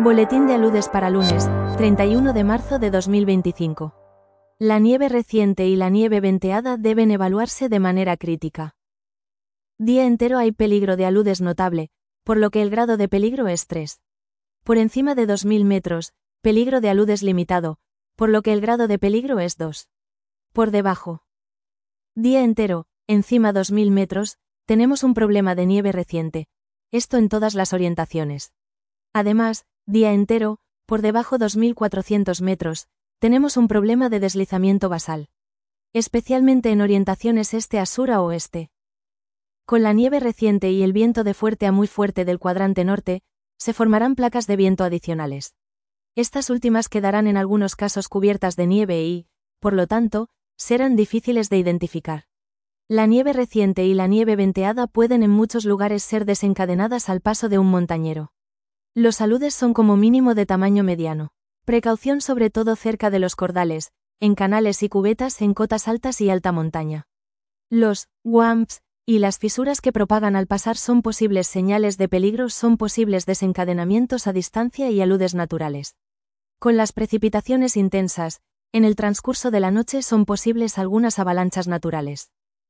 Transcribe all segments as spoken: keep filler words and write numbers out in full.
Boletín de aludes para lunes, treinta y uno de marzo de dos mil veinticinco. La nieve reciente y la nieve venteada deben evaluarse de manera crítica. Día entero hay peligro de aludes notable, por lo que el grado de peligro es tres. Por encima de dos mil metros, peligro de aludes limitado, por lo que el grado de peligro es dos. Por debajo. Día entero, encima dos mil metros, tenemos un problema de nieve reciente, esto en todas las orientaciones. Además, día entero, por debajo dos mil cuatrocientos metros, tenemos un problema de deslizamiento basal. Especialmente en orientaciones este a sur a oeste. Con la nieve reciente y el viento de fuerte a muy fuerte del cuadrante norte, se formarán placas de viento adicionales. Estas últimas quedarán en algunos casos cubiertas de nieve y, por lo tanto, serán difíciles de identificar. La nieve reciente y la nieve venteada pueden en muchos lugares ser desencadenadas al paso de un montañero. Los aludes son como mínimo de tamaño mediano. Precaución sobre todo cerca de los cordales, en canales y cubetas en cotas altas y alta montaña. Los wamps y las fisuras que propagan al pasar son posibles señales de peligro, son posibles desencadenamientos a distancia y aludes naturales. Con las precipitaciones intensas, en el transcurso de la noche son posibles algunas avalanchas naturales.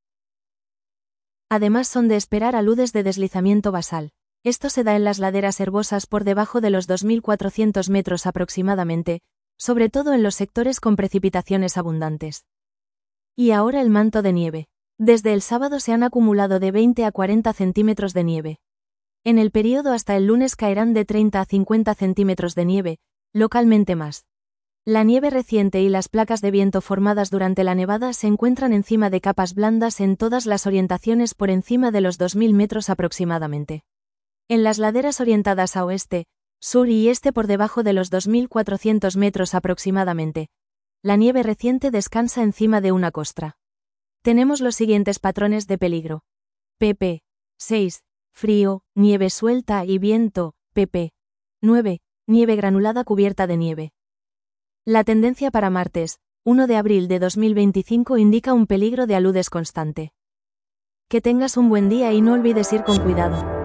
Además son de esperar aludes de deslizamiento basal. Esto se da en las laderas herbosas por debajo de los dos mil cuatrocientos metros aproximadamente, sobre todo en los sectores con precipitaciones abundantes. Y ahora el manto de nieve. Desde el sábado se han acumulado de veinte a cuarenta centímetros de nieve. En el periodo hasta el lunes caerán de treinta a cincuenta centímetros de nieve, localmente más. La nieve reciente y las placas de viento formadas durante la nevada se encuentran encima de capas blandas en todas las orientaciones por encima de los dos mil metros aproximadamente. En las laderas orientadas a oeste, sur y este por debajo de los dos mil cuatrocientos metros aproximadamente, la nieve reciente descansa encima de una costra. Tenemos los siguientes patrones de peligro. pp. seis. Frío, nieve suelta y viento. pp. nueve. Nieve granulada cubierta de nieve. La tendencia para martes, primero de abril de dos mil veinticinco indica un peligro de aludes constante. Que tengas un buen día y no olvides ir con cuidado.